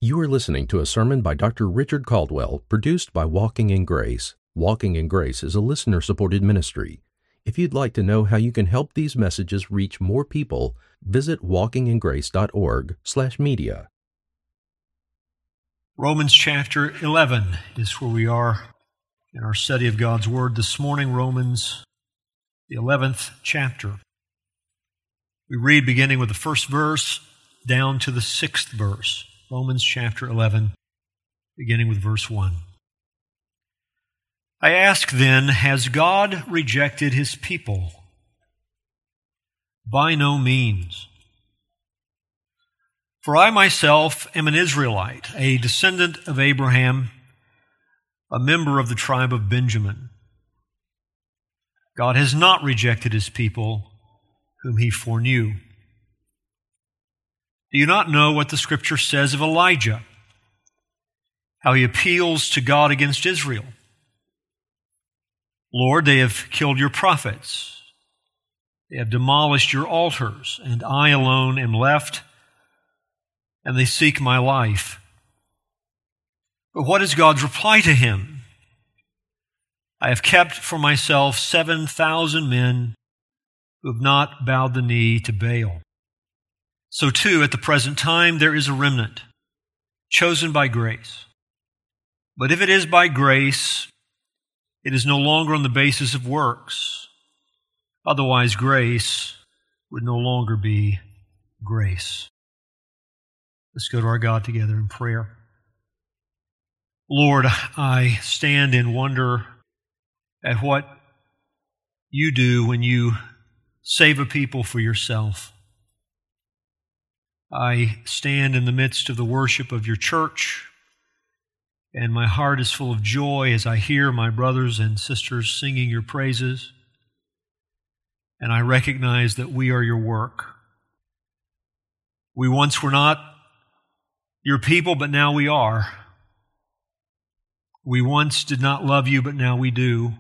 You are listening to a sermon by Dr. Richard Caldwell, produced by Walking in Grace. Walking in Grace is a listener-supported ministry. If you'd like to know how you can help these messages reach more people, visit walkingingrace.org/media. Romans chapter 11 is where we are in our study of God's Word this morning. Romans, the 11th chapter. We read beginning with the first verse down to the 6th verse. Romans chapter 11, beginning with verse 1. I ask then, has God rejected His people? By no means. For I myself am an Israelite, a descendant of Abraham, a member of the tribe of Benjamin. God has not rejected His people, whom He foreknew. Do you not know what the Scripture says of Elijah? How he appeals to God against Israel. Lord, they have killed your prophets. They have demolished your altars, and I alone am left, and they seek my life. But what is God's reply to him? I have kept for myself 7,000 men who have not bowed the knee to Baal. So too, at the present time, there is a remnant, chosen by grace. But if it is by grace, it is no longer on the basis of works. Otherwise, grace would no longer be grace. Let's go to our God together in prayer. Lord, I stand in wonder at what you do when you save a people for yourself. I stand in the midst of the worship of your church, and my heart is full of joy as I hear my brothers and sisters singing your praises, and I recognize that we are your work. We once were not your people, but now we are. We once did not love you, but now we do.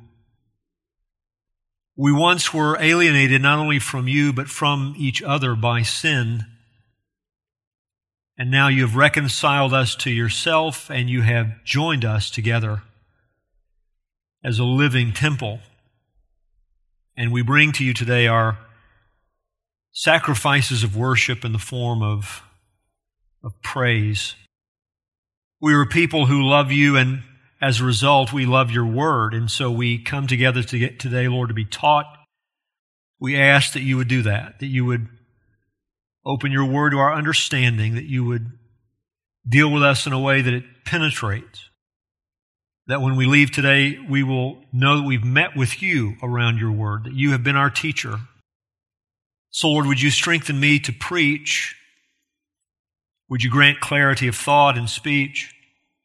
We once were alienated not only from you, but from each other by sin. And now you have reconciled us to yourself, and you have joined us together as a living temple. And we bring to you today our sacrifices of worship in the form of praise. We are a people who love you, and as a result, we love your word. And so we come together today, Lord, to be taught. We ask that you would do that you would open your word to our understanding, that you would deal with us in a way that it penetrates, that when we leave today, we will know that we've met with you around your word, that you have been our teacher. So, Lord, would you strengthen me to preach? Would you grant clarity of thought and speech?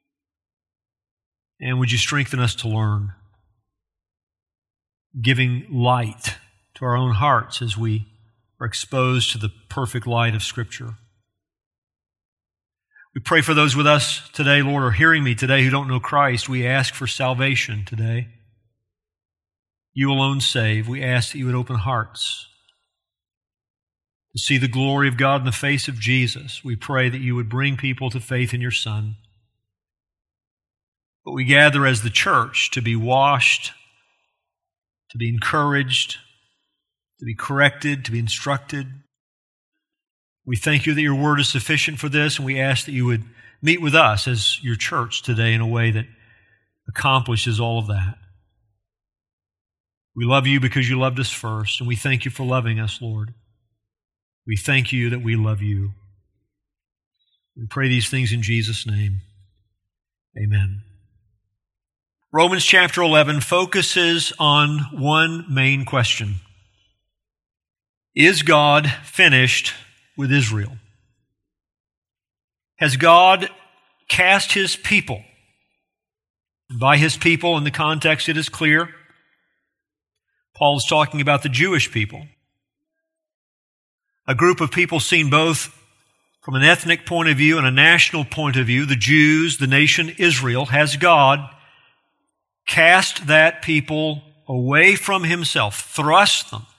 And would you strengthen us to learn, giving light to our own hearts as we are exposed to the perfect light of Scripture. We pray for those with us today, Lord, or hearing me today who don't know Christ. We ask for salvation today. You alone save. We ask that you would open hearts to see the glory of God in the face of Jesus. We pray that you would bring people to faith in your Son. But we gather as the church to be washed, to be encouraged, to be corrected, to be instructed. We thank you that your word is sufficient for this, and we ask that you would meet with us as your church today in a way that accomplishes all of that. We love you because you loved us first, and we thank you for loving us, Lord. We thank you that we love you. We pray these things in Jesus' name. Amen. Romans chapter 11 focuses on one main question. Is God finished with Israel? Has God cast His people? By His people, in the context, it is clear. Paul is talking about the Jewish people. A group of people seen both from an ethnic point of view and a national point of view. The Jews, the nation Israel. Has God cast that people away from Himself, thrust them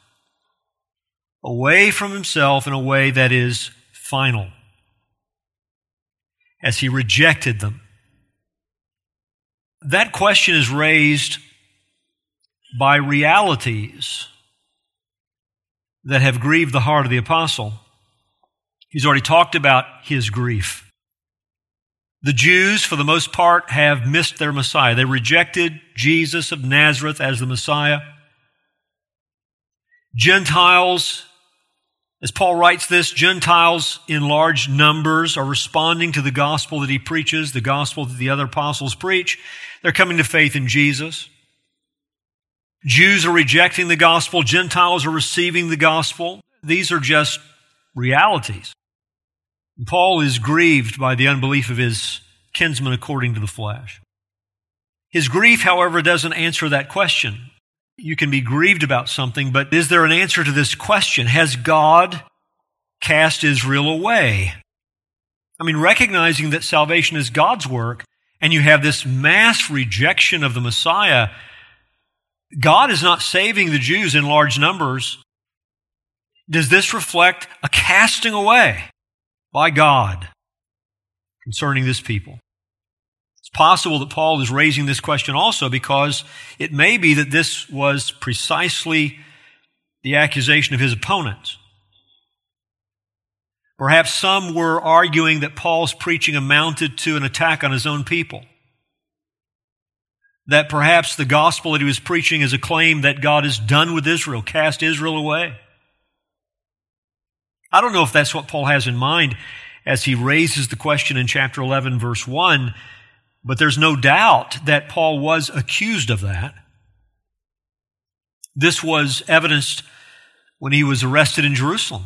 away from Himself in a way that is final? as he rejected them. That question is raised by realities that have grieved the heart of the apostle. He's already talked about his grief. The Jews, for the most part, have missed their Messiah. They rejected Jesus of Nazareth as the Messiah. Gentiles, as Paul writes this, Gentiles in large numbers are responding to the gospel that he preaches, the gospel that the other apostles preach. They're coming to faith in Jesus. Jews are rejecting the gospel. Gentiles are receiving the gospel. These are just realities. And Paul is grieved by the unbelief of his kinsmen according to the flesh. His grief, however, doesn't answer that question. You can be grieved about something, but is there an answer to this question? Has God cast Israel away? I mean, recognizing that salvation is God's work, and you have this mass rejection of the Messiah, God is not saving the Jews in large numbers. Does this reflect a casting away by God concerning this people? It's possible that Paul is raising this question also because it may be that this was precisely the accusation of his opponents. Perhaps some were arguing that Paul's preaching amounted to an attack on his own people. That perhaps the gospel that he was preaching is a claim that God is done with Israel, cast Israel away. I don't know if that's what Paul has in mind as he raises the question in chapter 11, verse 1, but there's no doubt that Paul was accused of that. This was evidenced when he was arrested in Jerusalem.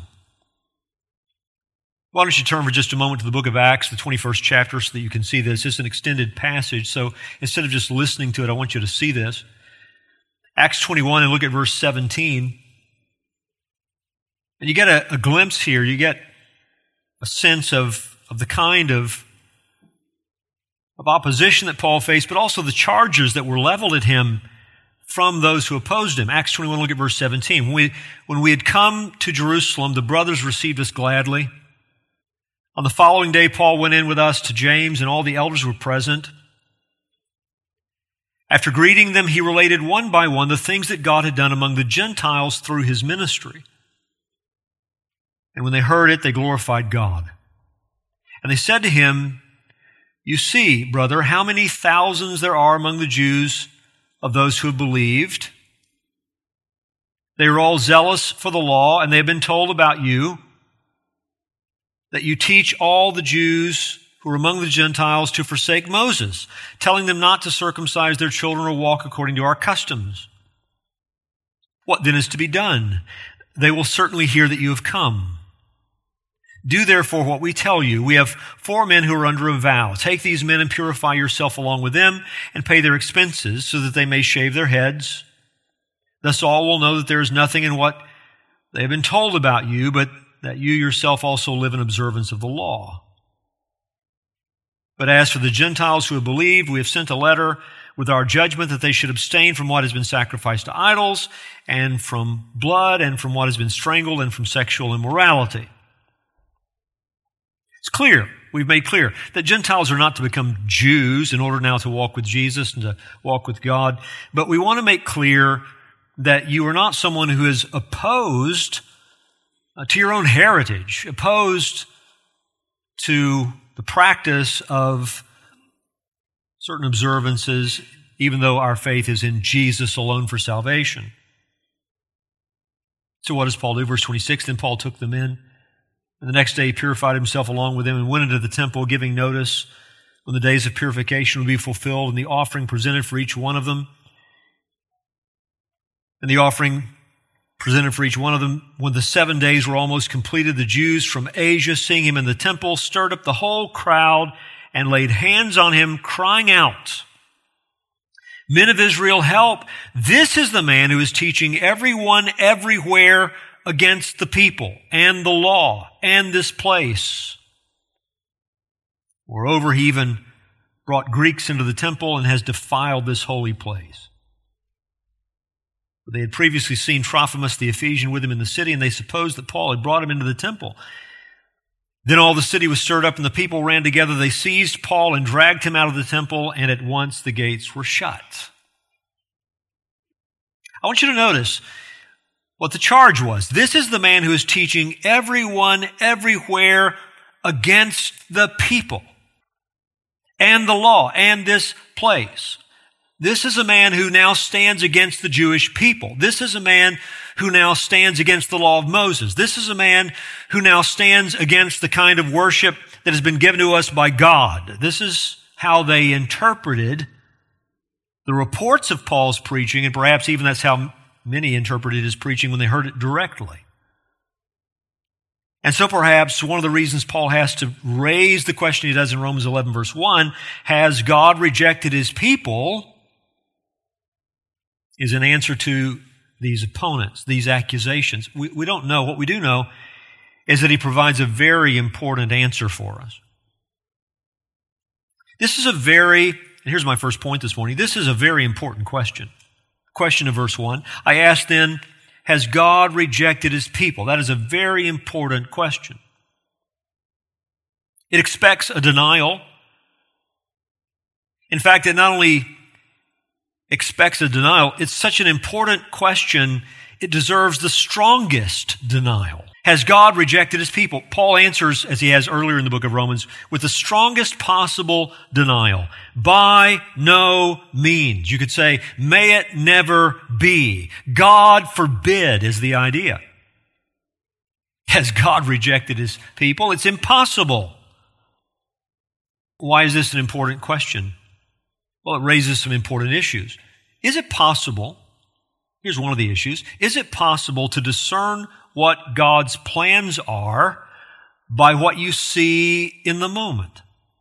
Why don't you turn for just a moment to the book of Acts, the 21st chapter, so that you can see this. It's an extended passage, so instead of just listening to it, I want you to see this. Acts 21, and look at verse 17. And you get a glimpse here, you get a sense of the kind of opposition that Paul faced, but also the charges that were leveled at him from those who opposed him. Acts 21, look at verse 17. When we had come to Jerusalem, the brothers received us gladly. On the following day, Paul went in with us to James, and all the elders were present. After greeting them, he related one by one the things that God had done among the Gentiles through his ministry. And when they heard it, they glorified God. And they said to him, "You see, brother, how many thousands there are among the Jews of those who have believed. They are all zealous for the law, and they have been told about you, that you teach all the Jews who are among the Gentiles to forsake Moses, telling them not to circumcise their children or walk according to our customs. What then is to be done? They will certainly hear that you have come. Do therefore what we tell you. We have 4 men who are under a vow. Take these men and purify yourself along with them and pay their expenses so that they may shave their heads. Thus all will know that there is nothing in what they have been told about you, but that you yourself also live in observance of the law. But as for the Gentiles who have believed, we have sent a letter with our judgment that they should abstain from what has been sacrificed to idols, and from blood, and from what has been strangled, and from sexual immorality." It's clear, we've made clear, that Gentiles are not to become Jews in order now to walk with Jesus and to walk with God. But we want to make clear that you are not someone who is opposed to your own heritage, opposed to the practice of certain observances, even though our faith is in Jesus alone for salvation. So what does Paul do? Verse 26, then Paul took them in, and the next day he purified himself along with them and went into the temple, giving notice when the days of purification would be fulfilled and the offering presented for each one of them. And the offering presented for each one of them. When the 7 days were almost completed, the Jews from Asia, seeing him in the temple, stirred up the whole crowd and laid hands on him, crying out, "Men of Israel, help! This is the man who is teaching everyone everywhere against the people and the law and this place." Moreover, he even brought Greeks into the temple and has defiled this holy place. They had previously seen Trophimus the Ephesian with him in the city, and they supposed that Paul had brought him into the temple. Then all the city was stirred up and the people ran together. They seized Paul and dragged him out of the temple, and at once the gates were shut. I want you to notice what the charge was. This is the man who is teaching everyone, everywhere, against the people and the law and this place. This is a man who now stands against the Jewish people. This is a man who now stands against the law of Moses. This is a man who now stands against the kind of worship that has been given to us by God. This is how they interpreted the reports of Paul's preaching, and perhaps even that's how many interpreted his preaching when they heard it directly. And so perhaps one of the reasons Paul has to raise the question he does in Romans 11 verse 1, has God rejected his people, is an answer to these opponents, these accusations. We don't know. What we do know is that he provides a very important answer for us. This is and here's my first point this morning, this is a very important question. Question of verse 1. I ask then, has God rejected his people? That is a very important question. It expects a denial. In fact, it not only expects a denial, it's such an important question, it deserves the strongest denial. Has God rejected his people? Paul answers, as he has earlier in the book of Romans, with the strongest possible denial. By no means. You could say, may it never be. God forbid is the idea. Has God rejected his people? It's impossible. Why is this an important question? Well, it raises some important issues. Is it possible, here's one of the issues, is it possible to discern what God's plans are by what you see in the moment?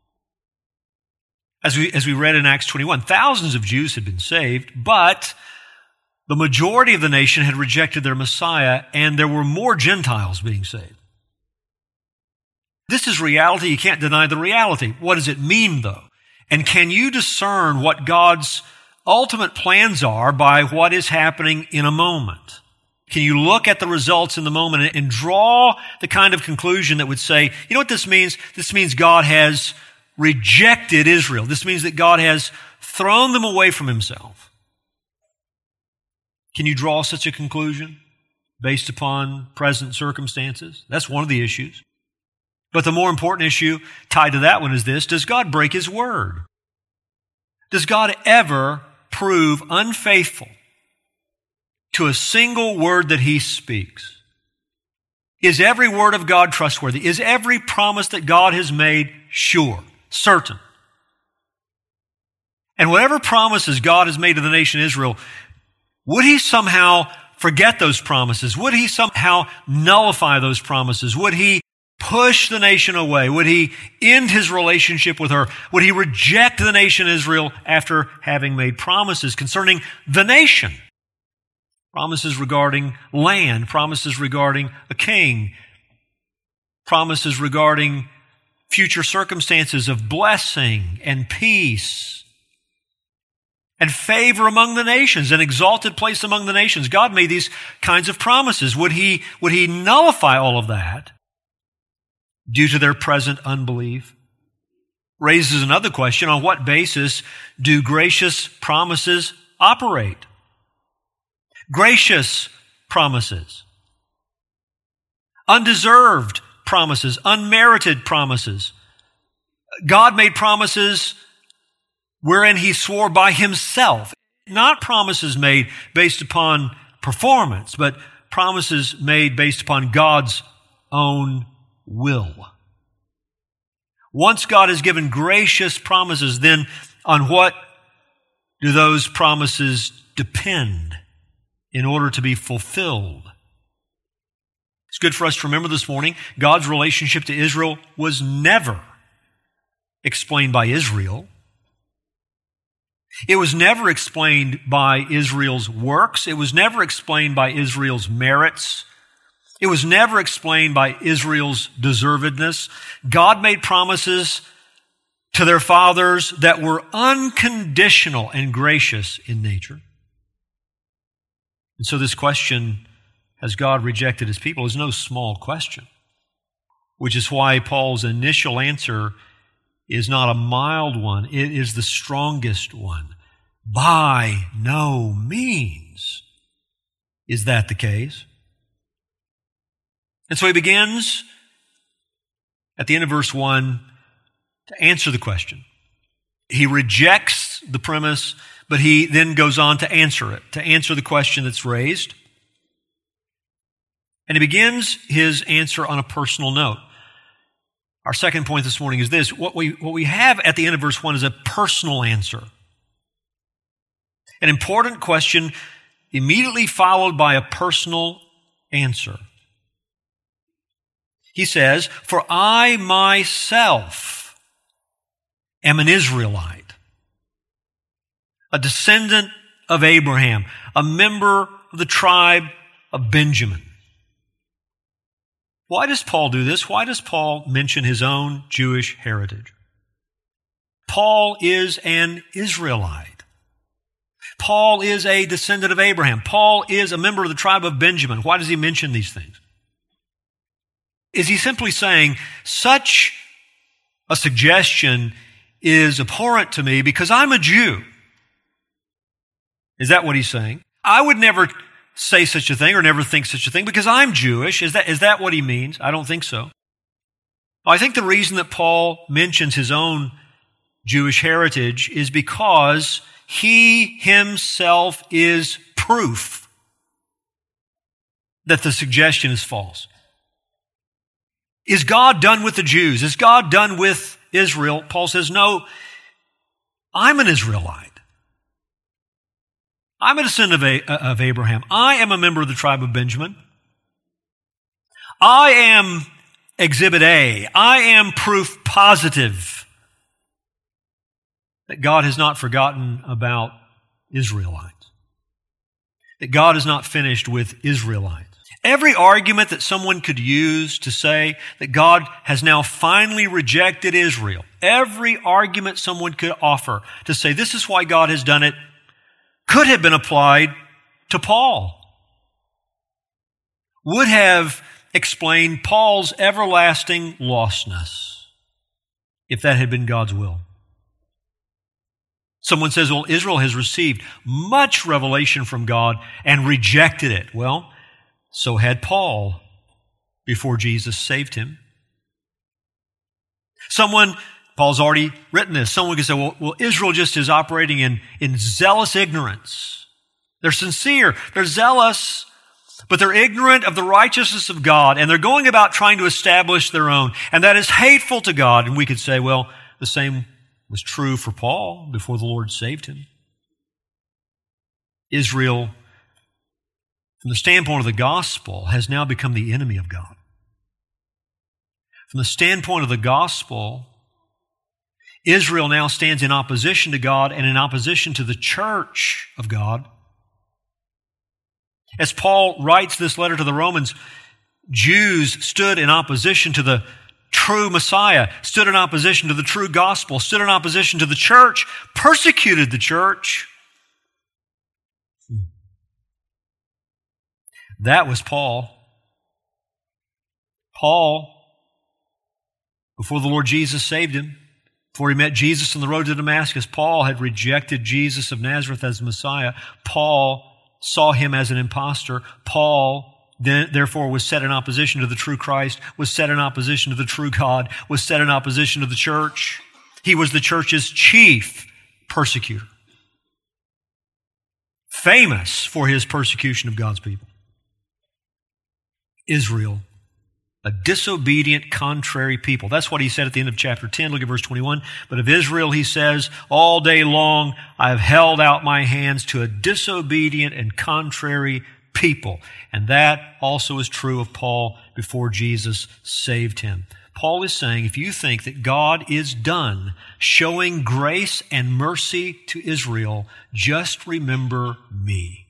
As we read in Acts 21, thousands of Jews had been saved, but the majority of the nation had rejected their Messiah, and there were more Gentiles being saved. This is reality. You can't deny the reality. What does it mean, though? And can you discern what God's ultimate plans are by what is happening in a moment? Can you look at the results in the moment and draw the kind of conclusion that would say, you know what this means? This means God has rejected Israel. This means that God has thrown them away from himself. Can you draw such a conclusion based upon present circumstances? That's one of the issues. But the more important issue tied to that one is this: does God break his word? Does God ever prove unfaithful to a single word that he speaks? Is every word of God trustworthy? Is every promise that God has made sure, certain? And whatever promises God has made to the nation Israel, would he somehow forget those promises? Would he somehow nullify those promises? Would he push the nation away? Would he end his relationship with her? Would he reject the nation Israel after having made promises concerning the nation? Promises regarding land, promises regarding a king, promises regarding future circumstances of blessing and peace and favor among the nations, an exalted place among the nations. God made these kinds of promises. Would he nullify all of that due to their present unbelief? Raises another question: on what basis do gracious promises operate? Gracious promises, undeserved promises, unmerited promises. God made promises wherein he swore by himself, not promises made based upon performance, but promises made based upon God's own will. Once God has given gracious promises, then on what do those promises depend in order to be fulfilled? It's good for us to remember this morning, God's relationship to Israel was never explained by Israel. It was never explained by Israel's works. It was never explained by Israel's merits. It was never explained by Israel's deservedness. God made promises to their fathers that were unconditional and gracious in nature. And so this question, has God rejected his people, is no small question. which is why Paul's initial answer is not a mild one. It is the strongest one. By no means is that the case. And so he begins at the end of verse 1 to answer the question. He rejects the premise, but he then goes on to answer it, to answer the question that's raised. And he begins his answer on a personal note. Our second point this morning is this. What we have at the end of verse 1 is a personal answer. An important question immediately followed by a personal answer. He says, "For I myself am an Israelite, a descendant of Abraham, a member of the tribe of Benjamin." Why does Paul do this? Why does Paul mention his own Jewish heritage? Paul is an Israelite. Paul is a descendant of Abraham. Paul is a member of the tribe of Benjamin. Why does he mention these things? Is he simply saying, such a suggestion is abhorrent to me because I'm a Jew? Is that what he's saying? I would never say such a thing or never think such a thing because I'm Jewish. Is that what he means? I don't think so. I think the reason that Paul mentions his own Jewish heritage is because he himself is proof that the suggestion is false. Is God done with the Jews? Is God done with Israel? Paul says, no, I'm an Israelite. I'm a descendant of Abraham. I am a member of the tribe of Benjamin. I am Exhibit A. I am proof positive that God has not forgotten about Israelites, that God is not finished with Israelites. Every argument that someone could use to say that God has now finally rejected Israel, every argument someone could offer to say this is why God has done it, could have been applied to Paul, would have explained Paul's everlasting lostness if that had been God's will. Someone says, well, Israel has received much revelation from God and rejected it. Well, so had Paul before Jesus saved him. Paul's already written this. Someone could say, well, Israel just is operating in zealous ignorance. They're sincere, they're zealous, but they're ignorant of the righteousness of God, and they're going about trying to establish their own, and that is hateful to God. And we could say, well, the same was true for Paul before the Lord saved him. Israel, from the standpoint of the gospel, has now become the enemy of God. From the standpoint of the gospel, Israel now stands in opposition to God and in opposition to the church of God. As Paul writes this letter to the Romans, Jews stood in opposition to the true Messiah, stood in opposition to the true gospel, stood in opposition to the church, persecuted the church. That was Paul. Paul, before the Lord Jesus saved him, before he met Jesus on the road to Damascus, Paul had rejected Jesus of Nazareth as Messiah. Paul saw him as an impostor. Paul, therefore, was set in opposition to the true Christ, was set in opposition to the true God, was set in opposition to the church. He was the church's chief persecutor, famous for his persecution of God's people. Israel, a disobedient, contrary people. That's what he said at the end of chapter 10. Look at verse 21. But of Israel, he says, all day long I have held out my hands to a disobedient and contrary people. And that also is true of Paul before Jesus saved him. Paul is saying, if you think that God is done showing grace and mercy to Israel, just remember me.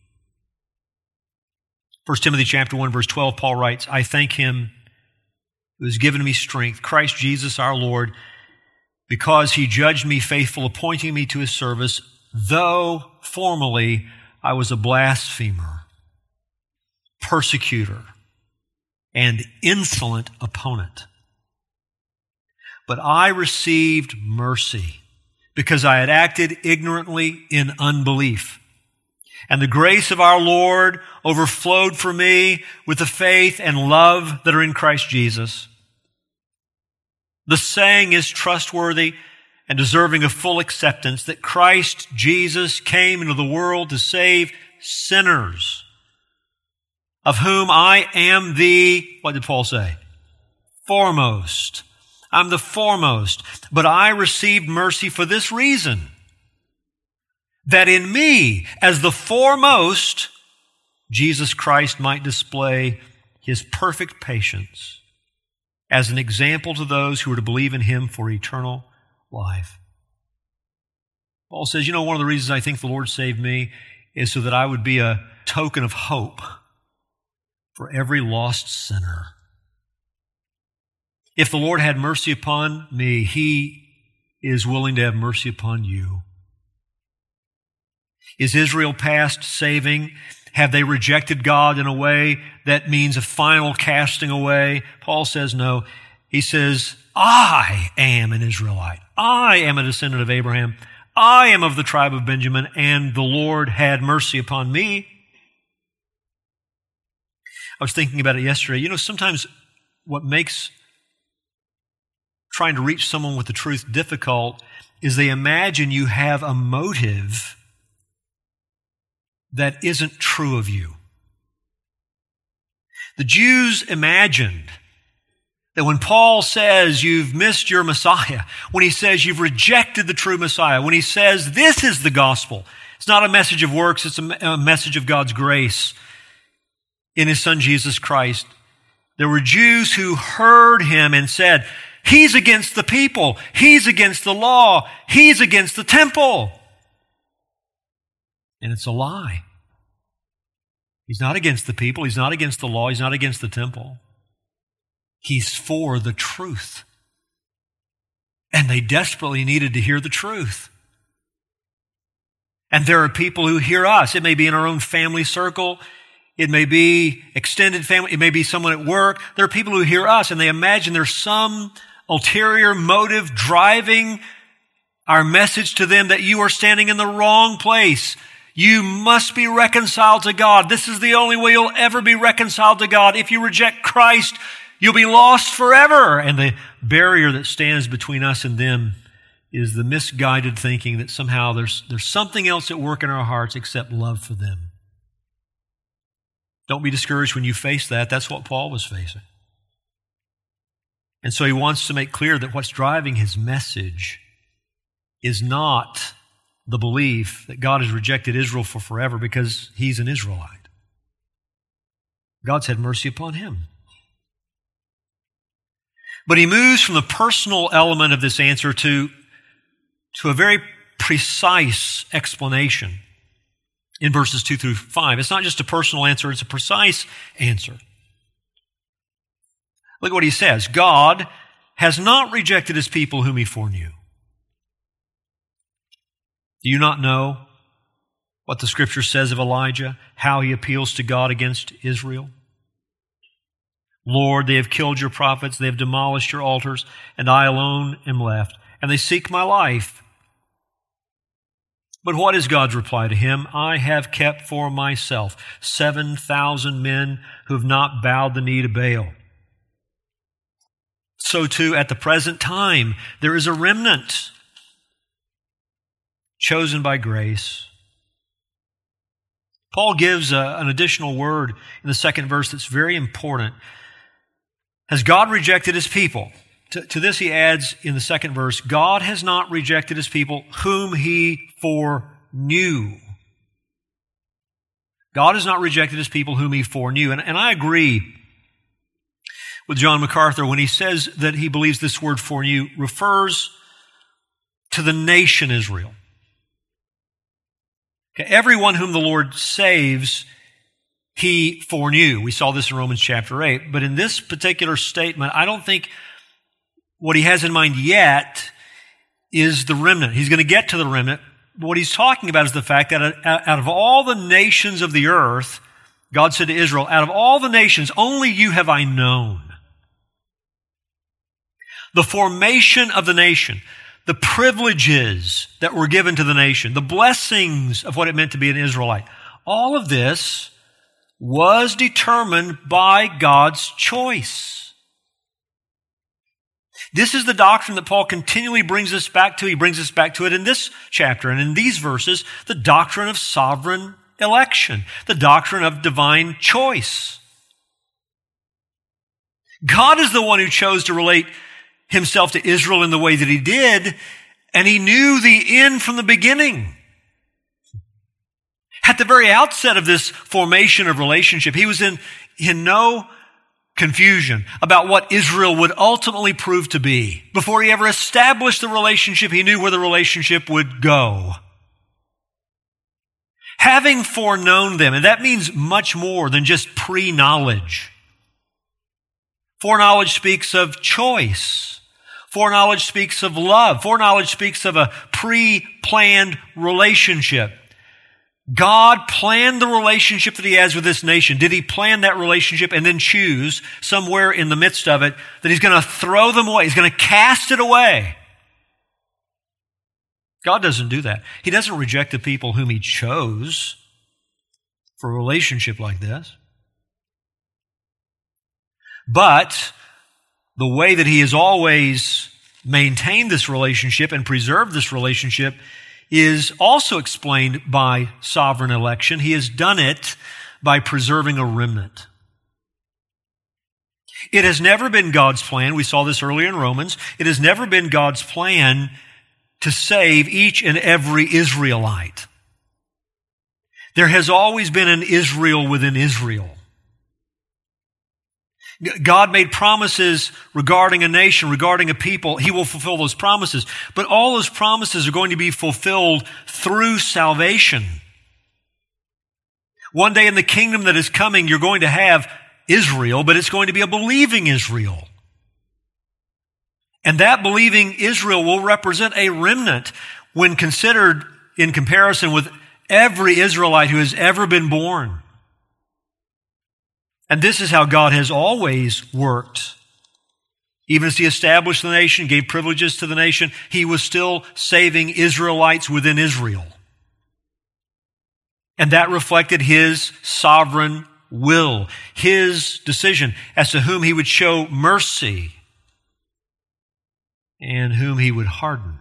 1 Timothy chapter 1, verse 12, Paul writes, I thank him who has given me strength, Christ Jesus our Lord, because he judged me faithful, appointing me to his service, though formerly I was a blasphemer, persecutor, and insolent opponent But I received mercy because I had acted ignorantly in unbelief. And the grace of our Lord overflowed for me with the faith and love that are in Christ Jesus. The saying is trustworthy and deserving of full acceptance that Christ Jesus came into the world to save sinners, of whom I am what did Paul say? Foremost. I'm the foremost. But I received mercy for this reason, that in me, as the foremost, Jesus Christ might display His perfect patience as an example to those who are to believe in Him for eternal life. Paul says, one of the reasons I think the Lord saved me is so that I would be a token of hope for every lost sinner. If the Lord had mercy upon me, He is willing to have mercy upon you. Is Israel past saving? Have they rejected God in a way that means a final casting away? Paul says no. He says, I am an Israelite. I am a descendant of Abraham. I am of the tribe of Benjamin, and the Lord had mercy upon me. I was thinking about it yesterday. Sometimes what makes trying to reach someone with the truth difficult is they imagine you have a motive that isn't true of you. The Jews imagined that when Paul says you've missed your Messiah, when he says you've rejected the true Messiah, when he says this is the gospel, it's not a message of works, it's a message of God's grace in His Son Jesus Christ. There were Jews who heard him and said, He's against the people, He's against the law, He's against the temple. And it's a lie. He's not against the people. He's not against the law. He's not against the temple. He's for the truth. And they desperately needed to hear the truth. And there are people who hear us. It may be in our own family circle. It may be extended family. It may be someone at work. There are people who hear us and they imagine there's some ulterior motive driving our message to them that you are standing in the wrong place. You must be reconciled to God. This is the only way you'll ever be reconciled to God. If you reject Christ, you'll be lost forever. And the barrier that stands between us and them is the misguided thinking that somehow there's something else at work in our hearts except love for them. Don't be discouraged when you face that. That's what Paul was facing. And so he wants to make clear that what's driving his message is not the belief that God has rejected Israel for forever because he's an Israelite. God's had mercy upon him. But he moves from the personal element of this answer to a very precise explanation in verses 2 through 5. It's not just a personal answer, it's a precise answer. Look what he says. God has not rejected His people whom He foreknew. Do you not know what the Scripture says of Elijah, how he appeals to God against Israel? Lord, they have killed your prophets, they have demolished your altars, and I alone am left, and they seek my life. But what is God's reply to him? I have kept for myself 7,000 men who have not bowed the knee to Baal. So too, at the present time, there is a remnant chosen by grace. Paul gives an additional word in the second verse that's very important. Has God rejected His people? To this he adds in the second verse, God has not rejected His people whom He foreknew. God has not rejected His people whom He foreknew. And I agree with John MacArthur when he says that he believes this word foreknew refers to the nation Israel. Okay, everyone whom the Lord saves, He foreknew. We saw this in Romans chapter 8. But in this particular statement, I don't think what He has in mind yet is the remnant. He's going to get to the remnant. But what He's talking about is the fact that out of all the nations of the earth, God said to Israel, out of all the nations, only you have I known. the formation of the nation, the privileges that were given to the nation, the blessings of what it meant to be an Israelite. All of this was determined by God's choice. This is the doctrine that Paul continually brings us back to. He brings us back to it in this chapter and in these verses, the doctrine of sovereign election, the doctrine of divine choice. God is the one who chose to relate himself to Israel in the way that he did, and he knew the end from the beginning. At the very outset of this formation of relationship, he was in no confusion about what Israel would ultimately prove to be. Before he ever established the relationship, he knew where the relationship would go. Having foreknown them, and that means much more than just pre-knowledge. Foreknowledge speaks of choice. Foreknowledge speaks of love. Foreknowledge speaks of a pre-planned relationship. God planned the relationship that he has with this nation. Did he plan that relationship and then choose somewhere in the midst of it that he's going to throw them away? He's going to cast it away. God doesn't do that. He doesn't reject the people whom he chose for a relationship like this. But the way that he has always maintained this relationship and preserved this relationship is also explained by sovereign election. He has done it by preserving a remnant. It has never been God's plan. We saw this earlier in Romans. It has never been God's plan to save each and every Israelite. There has always been an Israel within Israel. God made promises regarding a nation, regarding a people. He will fulfill those promises. But all those promises are going to be fulfilled through salvation. One day in the kingdom that is coming, you're going to have Israel, but it's going to be a believing Israel. And that believing Israel will represent a remnant when considered in comparison with every Israelite who has ever been born. And this is how God has always worked. Even as he established the nation, gave privileges to the nation, he was still saving Israelites within Israel. And that reflected his sovereign will, his decision as to whom he would show mercy and whom he would harden.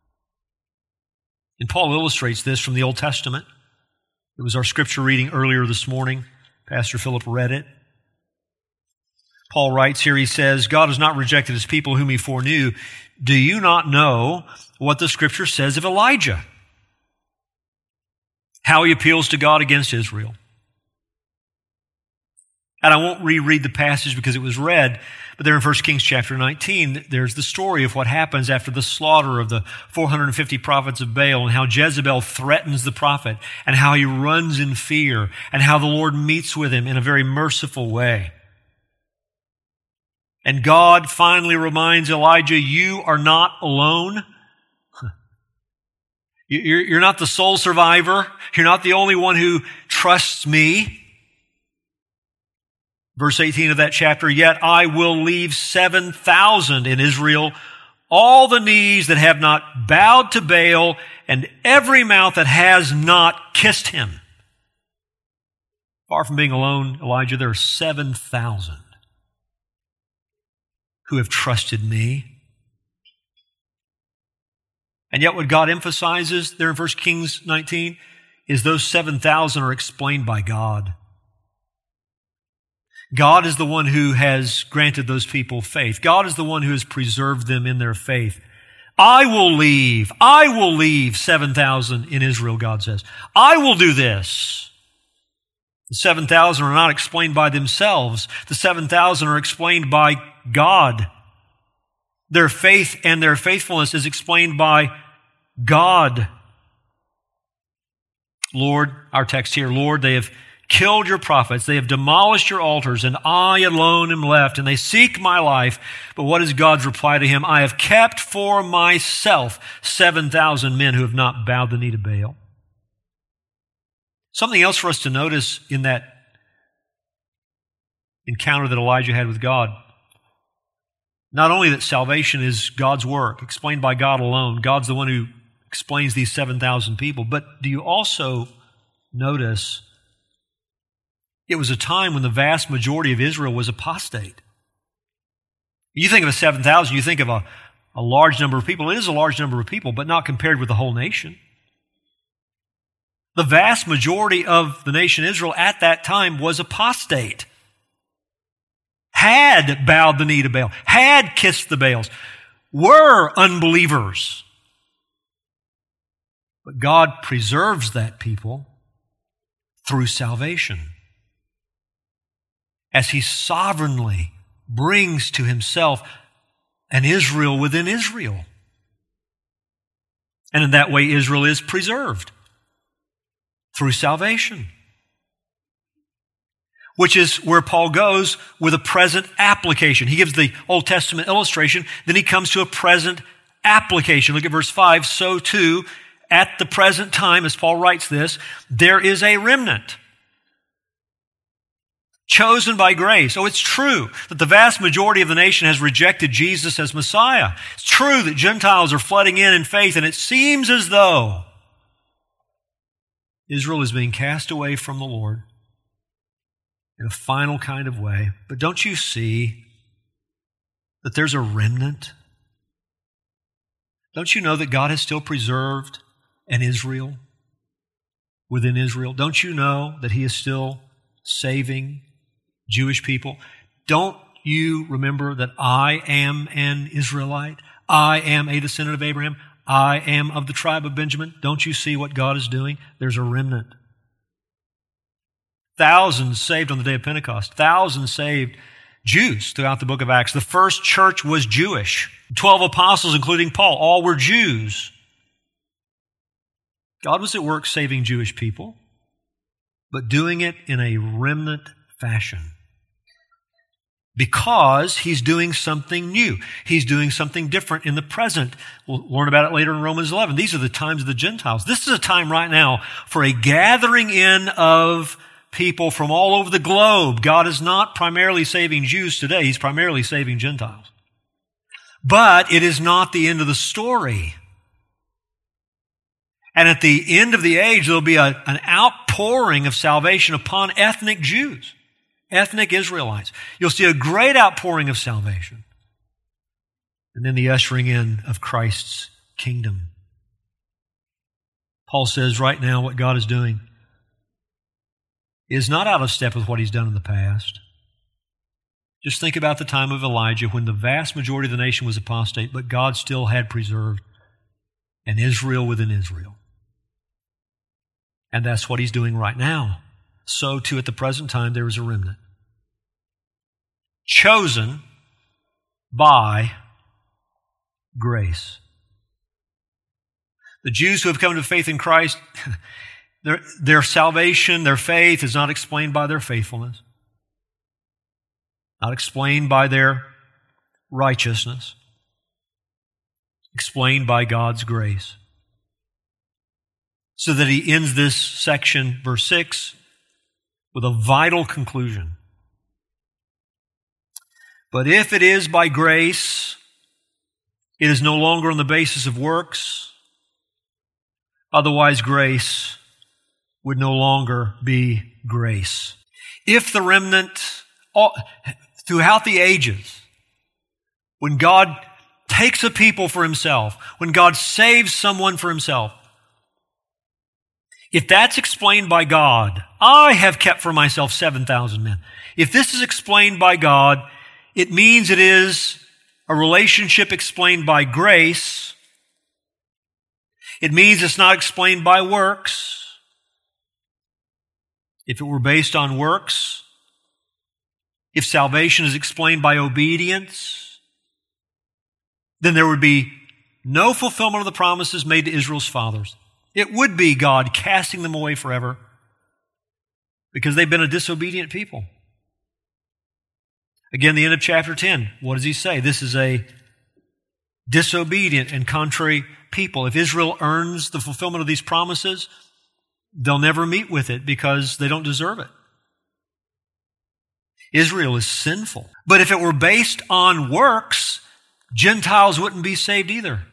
And Paul illustrates this from the Old Testament. It was our scripture reading earlier this morning. Pastor Philip read it. Paul writes here, he says, God has not rejected his people whom he foreknew. Do you not know what the scripture says of Elijah? How he appeals to God against Israel. And I won't reread the passage because it was read, but there in 1 Kings chapter 19, there's the story of what happens after the slaughter of the 450 prophets of Baal and how Jezebel threatens the prophet and how he runs in fear and how the Lord meets with him in a very merciful way. And God finally reminds Elijah, you are not alone. You're not the sole survivor. You're not the only one who trusts me. Verse 18 of that chapter, yet I will leave 7,000 in Israel, all the knees that have not bowed to Baal, and every mouth that has not kissed him. Far from being alone, Elijah, there are 7,000 who have trusted me. And yet what God emphasizes there in 1 Kings 19 is those 7,000 are explained by God. God is the one who has granted those people faith. God is the one who has preserved them in their faith. I will leave 7,000 in Israel, God says. I will do this. The 7,000 are not explained by themselves. The 7,000 are explained by God. Their faith and their faithfulness is explained by God. Lord, our text here, Lord, they have killed your prophets. They have demolished your altars, and I alone am left, and they seek my life. But what is God's reply to him? I have kept for myself 7,000 men who have not bowed the knee to Baal. Something else for us to notice in that encounter that Elijah had with God. Not only that salvation is God's work, explained by God alone, God's the one who explains these 7,000 people, but do you also notice it was a time when the vast majority of Israel was apostate? You think of a 7,000, you think of a large number of people. It is a large number of people, but not compared with the whole nation. The vast majority of the nation Israel at that time was apostate. Had bowed the knee to Baal, had kissed the Baals, were unbelievers. But God preserves that people through salvation, as He sovereignly brings to Himself an Israel within Israel. And in that way, Israel is preserved through salvation, which is where Paul goes with a present application. He gives the Old Testament illustration, then he comes to a present application. Look at verse 5. So too, at the present time, as Paul writes this, there is a remnant chosen by grace. Oh, it's true that the vast majority of the nation has rejected Jesus as Messiah. It's true that Gentiles are flooding in faith, and it seems as though Israel is being cast away from the Lord in a final kind of way. But don't you see that there's a remnant? Don't you know that God has still preserved an Israel within Israel? Don't you know that He is still saving Jewish people? Don't you remember that I am an Israelite? I am a descendant of Abraham. I am of the tribe of Benjamin. Don't you see what God is doing? There's a remnant. Thousands saved on the day of Pentecost. Thousands saved Jews throughout the book of Acts. The first church was Jewish. 12 apostles, including Paul, all were Jews. God was at work saving Jewish people, but doing it in a remnant fashion, because He's doing something new. He's doing something different in the present. We'll learn about it later in Romans 11. These are the times of the Gentiles. This is a time right now for a gathering in of people from all over the globe. God is not primarily saving Jews today. He's primarily saving Gentiles. But it is not the end of the story. And at the end of the age, there'll be an outpouring of salvation upon ethnic Jews, ethnic Israelites. You'll see a great outpouring of salvation. And then the ushering in of Christ's kingdom. Paul says right now what God is doing is not out of step with what He's done in the past. Just think about the time of Elijah when the vast majority of the nation was apostate, but God still had preserved an Israel within Israel. And that's what He's doing right now. So too at the present time there is a remnant, chosen by grace. The Jews who have come to faith in Christ, their salvation, their faith is not explained by their faithfulness, not explained by their righteousness, explained by God's grace. So that he ends this section, verse 6, with a vital conclusion. But if it is by grace, it is no longer on the basis of works. Otherwise, grace would no longer be grace. If the remnant, throughout the ages, when God takes a people for Himself, when God saves someone for Himself, if that's explained by God, I have kept for myself 7,000 men. If this is explained by God, it means it is a relationship explained by grace. It means it's not explained by works. If it were based on works, if salvation is explained by obedience, then there would be no fulfillment of the promises made to Israel's fathers. It would be God casting them away forever because they've been a disobedient people. Again, the end of chapter 10, what does He say? This is a disobedient and contrary people. If Israel earns the fulfillment of these promises, they'll never meet with it because they don't deserve it. Israel is sinful. But if it were based on works, Gentiles wouldn't be saved either.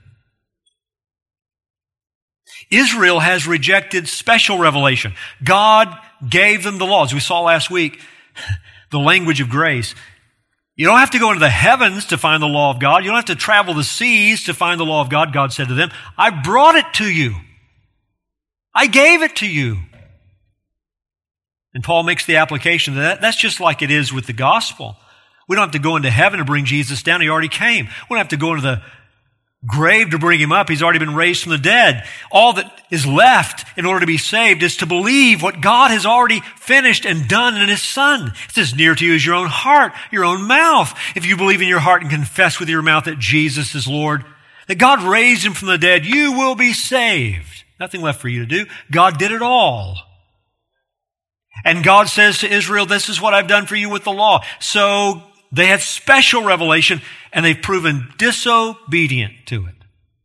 Israel has rejected special revelation. God gave them the law. As we saw last week, the language of grace. You don't have to go into the heavens to find the law of God. You don't have to travel the seas to find the law of God. God said to them, I brought it to you. I gave it to you. And Paul makes the application that that's just like it is with the gospel. We don't have to go into heaven to bring Jesus down. He already came. We don't have to go into the grave to bring him up. He's already been raised from the dead. All that is left in order to be saved is to believe what God has already finished and done in his Son. It's as near to you as your own heart, your own mouth. If you believe in your heart and confess with your mouth that Jesus is Lord, that God raised him from the dead, you will be saved. Nothing left for you to do. God did it all. And God says to Israel, this is what I've done for you with the law. So they had special revelation, and they've proven disobedient to it.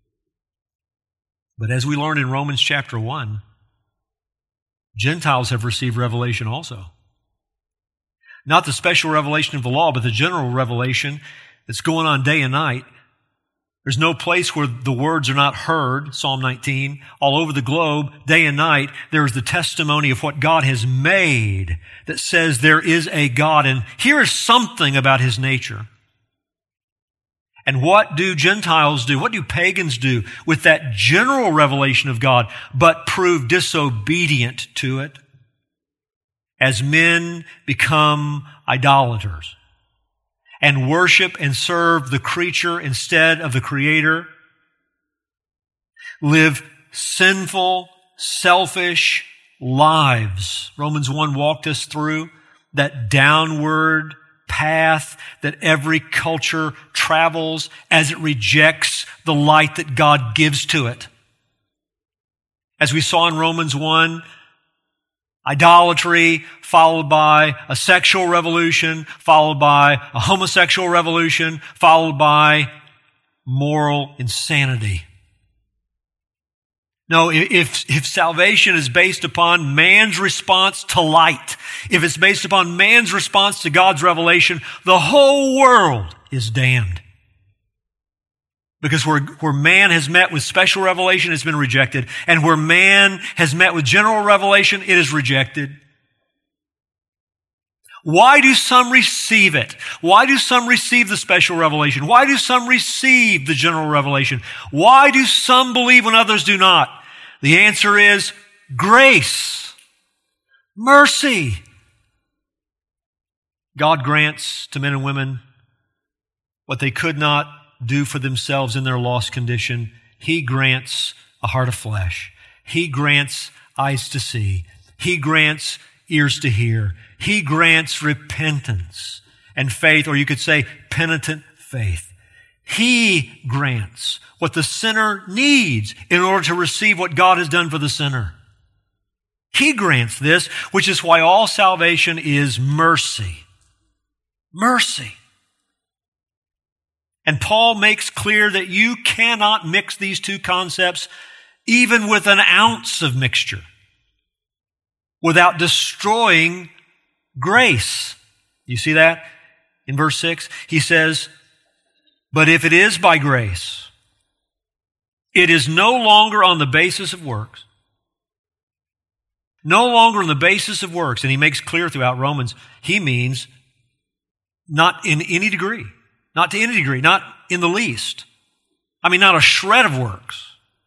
But as we learned in Romans chapter 1, Gentiles have received revelation also. Not the special revelation of the law, but the general revelation that's going on day and night. There's no place where the words are not heard, Psalm 19. All over the globe, day and night, there is the testimony of what God has made that says there is a God, and here is something about his nature. And what do Gentiles do? What do pagans do with that general revelation of God, but prove disobedient to it? As men become idolaters and worship and serve the creature instead of the Creator, live sinful, selfish lives. Romans 1 walked us through that downward path that every culture travels as it rejects the light that God gives to it. As we saw in Romans 1, idolatry followed by a sexual revolution, followed by a homosexual revolution, followed by moral insanity. No, if salvation is based upon man's response to light, if it's based upon man's response to God's revelation, the whole world is damned. Because where man has met with special revelation, it's been rejected. And where man has met with general revelation, it is rejected. Why do some receive it? Why do some receive the special revelation? Why do some receive the general revelation? Why do some believe when others do not? The answer is grace, mercy. God grants to men and women what they could not do for themselves in their lost condition. He grants a heart of flesh. He grants eyes to see. He grants ears to hear. He grants repentance and faith, or you could say penitent faith. He grants what the sinner needs in order to receive what God has done for the sinner. He grants this, which is why all salvation is mercy. Mercy. And Paul makes clear that you cannot mix these two concepts even with an ounce of mixture without destroying grace. You see that in verse 6? He says, but if it is by grace, it is no longer on the basis of works. No longer on the basis of works. And he makes clear throughout Romans, he means not in any degree. Not to any degree, not in the least. I mean, not a shred of works.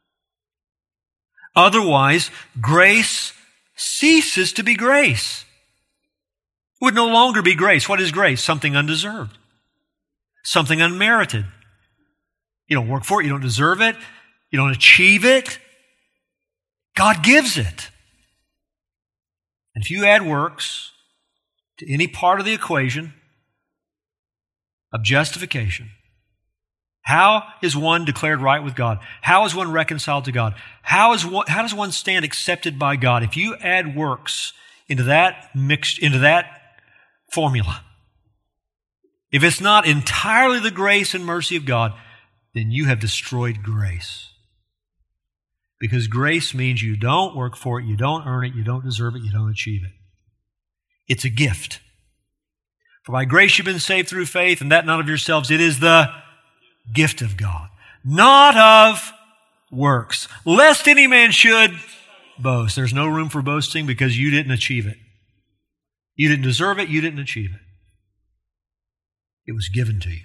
Otherwise, grace ceases to be grace. It would no longer be grace. What is grace? Something undeserved. Something unmerited. You don't work for it. You don't deserve it. You don't achieve it. God gives it. And if you add works to any part of the equation of justification, how is one declared right with God? How is one reconciled to God? How does one stand accepted by God? If you add works into that formula, if it's not entirely the grace and mercy of God, then you have destroyed grace. Because grace means you don't work for it, you don't earn it, you don't deserve it, you don't achieve it. It's a gift For by grace you've been saved through faith, and that not of yourselves. It is the gift of God, not of works, lest any man should boast. There's no room for boasting because you didn't achieve it. You didn't deserve it. You didn't achieve it. It was given to you.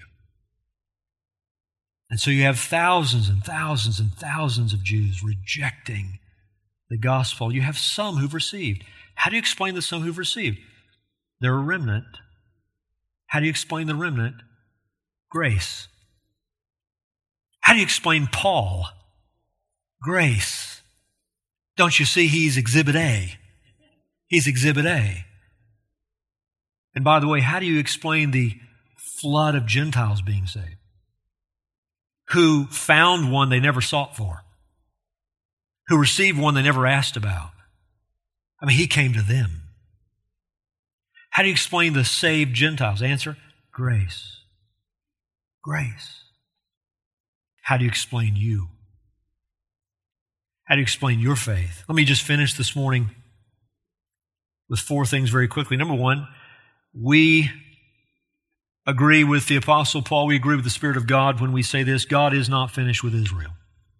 And so you have thousands and thousands and thousands of Jews rejecting the gospel. You have some who've received. How do you explain the some who've received? They're a remnant. How do you explain the remnant? Grace. How do you explain Paul? Grace. Don't you see he's Exhibit A? He's Exhibit A. And by the way, how do you explain the flood of Gentiles being saved? Who found one they never sought for? Who received one they never asked about? I mean, he came to them. How do you explain the saved Gentiles? Answer, grace. Grace. How do you explain you? How do you explain your faith? Let me just finish this morning with 4 things very quickly. Number 1, we agree with the Apostle Paul. We agree with the Spirit of God when we say this: God is not finished with Israel.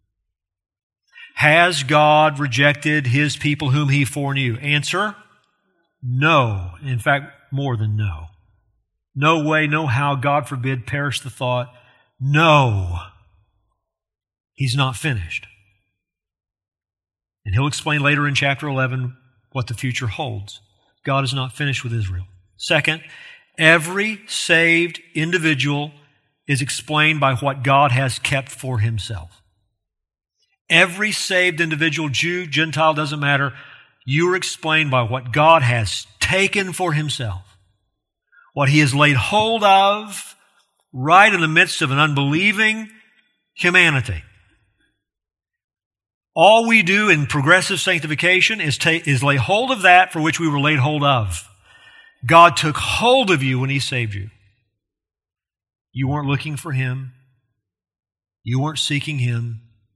Has God rejected His people whom He foreknew? Answer, no. In fact, more than no. No way, no how, God forbid, perish the thought. No. He's not finished. And he'll explain later in chapter 11 what the future holds. God is not finished with Israel. Second, every saved individual is explained by what God has kept for Himself. Every saved individual, Jew, Gentile, doesn't matter. You are explained by what God has taken for Himself. What He has laid hold of right in the midst of an unbelieving humanity. All we do in progressive sanctification is lay hold of that for which we were laid hold of. God took hold of you when He saved you. You weren't looking for Him. You weren't seeking Him.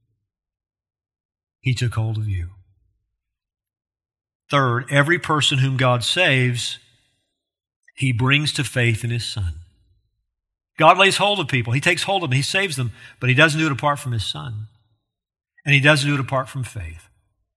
He took hold of you. Third, every person whom God saves, He brings to faith in His Son. God lays hold of people. He takes hold of them. He saves them, but He doesn't do it apart from His Son. And He doesn't do it apart from faith.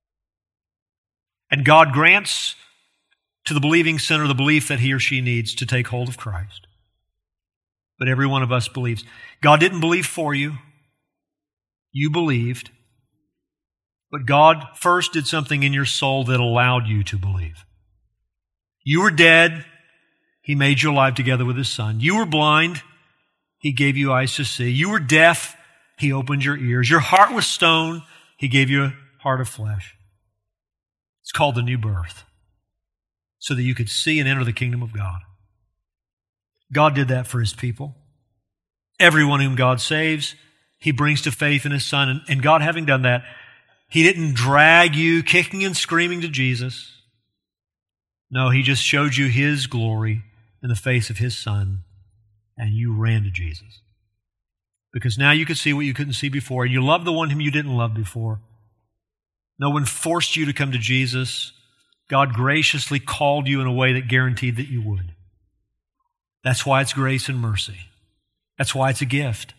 And God grants to the believing sinner the belief that he or she needs to take hold of Christ. But every one of us believes. God didn't believe for you. You believed. But God first did something in your soul that allowed you to believe. You were dead. He made you alive together with His Son. You were blind. He gave you eyes to see. You were deaf. He opened your ears. Your heart was stone. He gave you a heart of flesh. It's called the new birth, so that you could see and enter the kingdom of God. God did that for His people. Everyone whom God saves, He brings to faith in His Son. And God, having done that, He didn't drag you kicking and screaming to Jesus. No, He just showed you His glory in the face of His Son, and you ran to Jesus. Because now you could see what you couldn't see before, and you love the one whom you didn't love before. No one forced you to come to Jesus. God graciously called you in a way that guaranteed that you would. That's why it's grace and mercy. That's why it's a gift.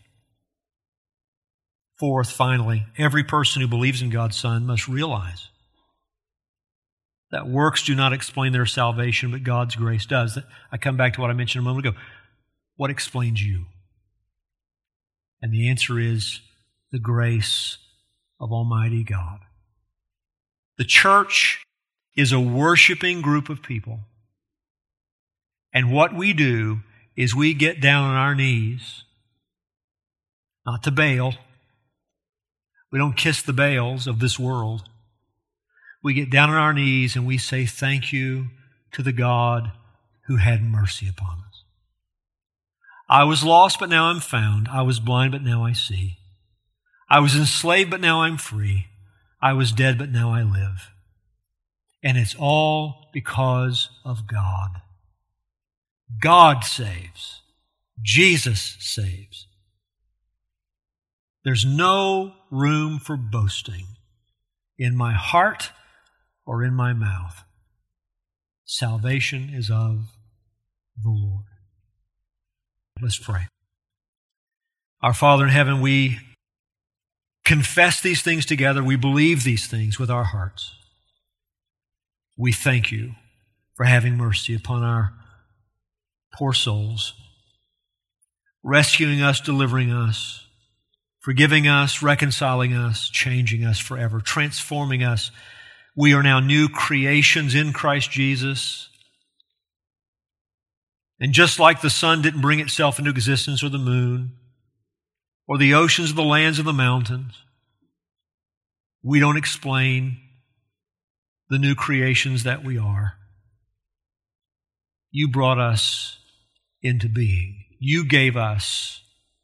Fourth, finally, every person who believes in God's Son must realize that works do not explain their salvation, but God's grace does. I come back to what I mentioned a moment ago. What explains you? And the answer is the grace of Almighty God. The church is a worshiping group of people. And what we do is we get down on our knees, not to Baal. We don't kiss the Baals of this world. We get down on our knees and we say thank you to the God who had mercy upon us. I was lost, but now I'm found. I was blind, but now I see. I was enslaved, but now I'm free. I was dead, but now I live. And it's all because of God. God saves. Jesus saves. There's no room for boasting in my heart or in my mouth. Salvation is of the Lord. Let's pray. Our Father in heaven, we confess these things together. We believe these things with our hearts. We thank you for having mercy upon our poor souls, rescuing us, delivering us, forgiving us, reconciling us, changing us forever, transforming us. We are now new creations in Christ Jesus. And just like the sun didn't bring itself into existence, or the moon, or the oceans, or the lands, or the mountains, we don't explain the new creations that we are. You brought us into being. You gave us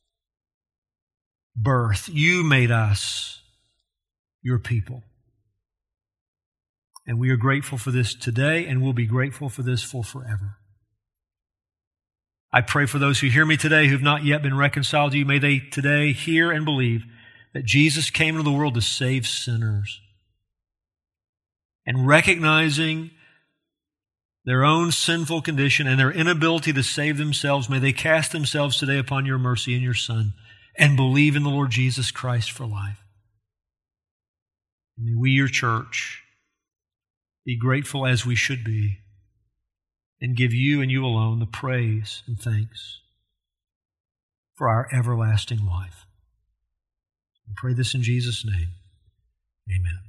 birth. You made us your people. And we are grateful for this today, and we'll be grateful for this for forever. I pray for those who hear me today who've not yet been reconciled to you. May they today hear and believe that Jesus came into the world to save sinners. And recognizing their own sinful condition and their inability to save themselves, may they cast themselves today upon your mercy and your Son and believe in the Lord Jesus Christ for life. And may we, your church, be grateful as we should be and give you and you alone the praise and thanks for our everlasting life. We pray this in Jesus' name. Amen.